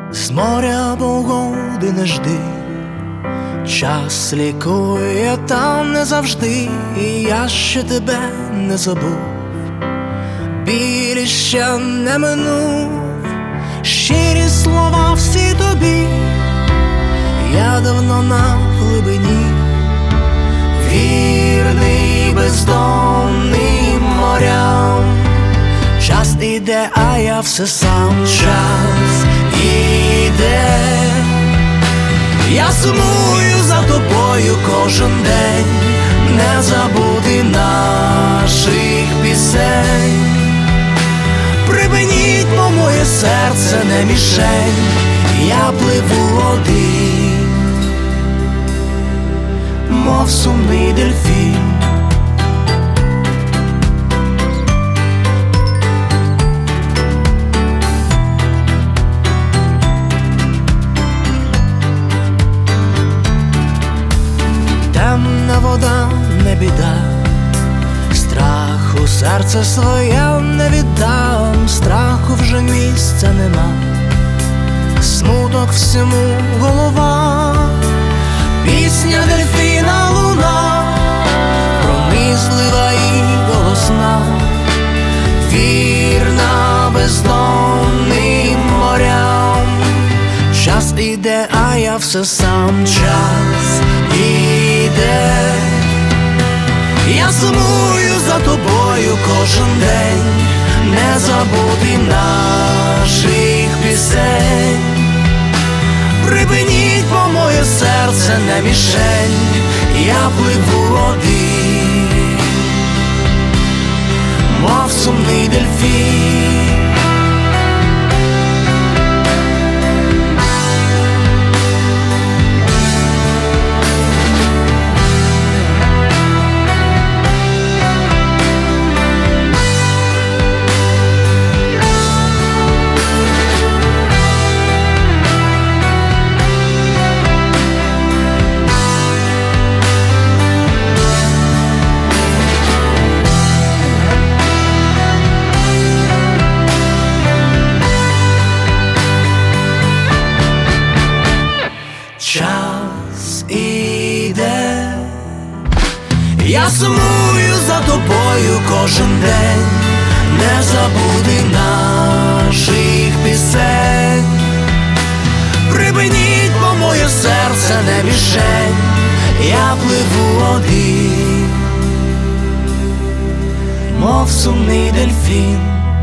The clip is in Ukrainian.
З моря погоди не жди, час лікує там не завжди, і я ще тебе не забув, біль ще не минув, щирі слова всі тобі, я давно на глибині, вірний, бездонний морям. Час іде, а я все сам. Час іде, я сумую за тобою кожен день, не забути наших пісень. Припиніть, бо моє серце не мішень, я пливу один, мов сумний дельфін. Темна вода не біда, страху серце своє не віддам, страху вже місця нема, смуток всьому голова, пісня дельфіна луна, пронизлива і голосна, вірна бездонним морям. Час іде, а я все сам. Час іде, я сумую за тобою кожен день, не забути наших пісень. Припиніть, бо моє серце не мішень, я пливу один, мов сумний дельфін. Час іде, я сумую за тобою кожен день, не забути наших пісень. Припиніть, бо моє серце не мішень, я пливу один, мов сумний дельфін.